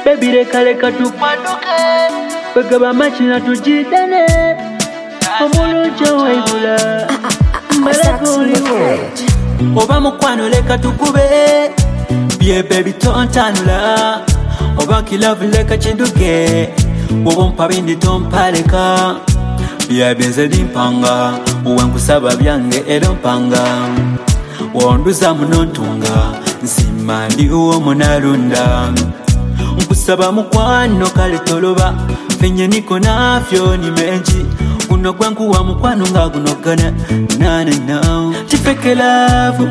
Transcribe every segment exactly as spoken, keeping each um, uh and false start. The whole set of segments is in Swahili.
baby leka leka tukwaduke bagaba machina tujidane omulunjo waibula malagoliwo oba mukwano leka tukube bye baby tontanula oba kilavu leka chinduke wobompa bindi tompaleka bye benze dimpanga uwankusaba byange ero mpanga wonduza munontunga nsima ndi uwo munalunda nkusaba mukwano kale toloba fenye niko nafyo ni menji unogwa nkuwa mukwano nga gunogana nana now tifeke love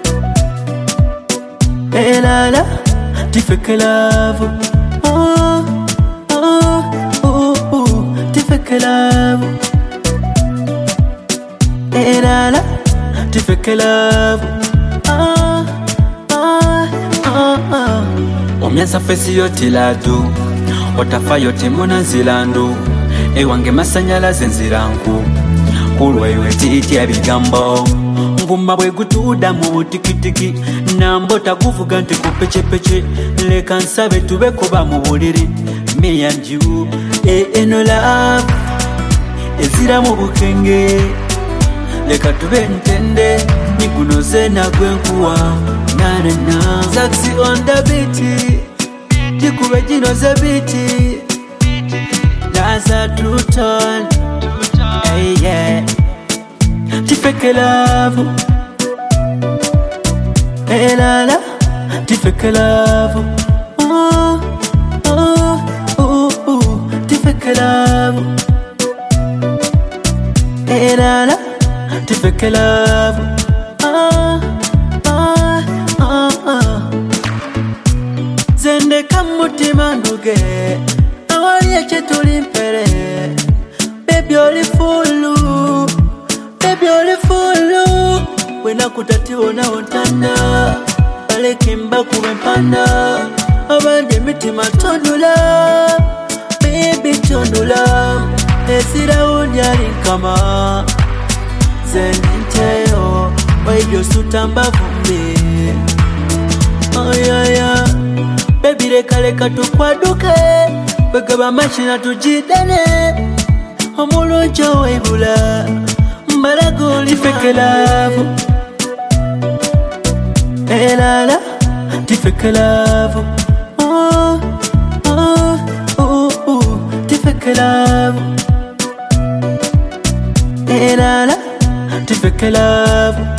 elala tifeke love oh oh oh oh tifeke love elala tifeke love ah ah ah ah omyansa fesi yote ladu otafa yote mona zilandu ewange masanyalaze nziranku kulwaiwe tiiti abigambo ngumba bwe gutuda mu butikitiki nambo takuvuga nti kupechepece leka nsabe tubekuba mu buliri me and you e eno love ezira mu bukenge leka tube ntende nigunoze nagwenkuwa nana na Zaxi on the beat jikube jinoze beat Naza Truton hey yeah tifeke love hey la la tifeke love oh oh oh oh tifeke love hey la la tifeke love ah ah ah ah zende kamutima nduge awali eche tulimpere baby oli fulu baby oli fulu wena kutatiwo na ontanda baleke mba kuwempanda abandi mitima tondula baby tondula esira unyari kama zeninteo waibyo sutamba vumbi oh yeah yeah baby leka leka tukwaduke bagaba machina tujidane omulunjo waibula mbalagoli tifeke love elala tifeke love oh oh oh oh tifeke love elala tifeke love